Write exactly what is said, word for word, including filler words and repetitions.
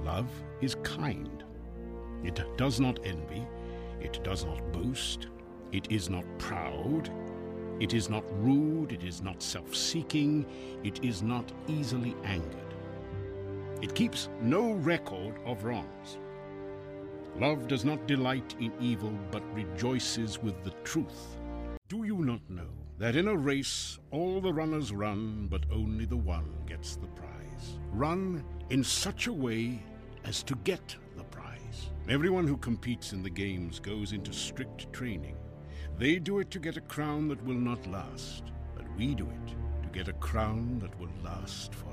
Love is kind. It does not envy. It does not boast. It is not proud. It is not rude. It is not self-seeking. It is not easily angered. It keeps no record of wrongs. Love does not delight in evil, but rejoices with the truth. Do you not know that in a race all the runners run, but only the one gets the prize? Run in such a way as to get the prize. Everyone who competes in the games goes into strict training. They do it to get a crown that will not last, but we do it to get a crown that will last forever.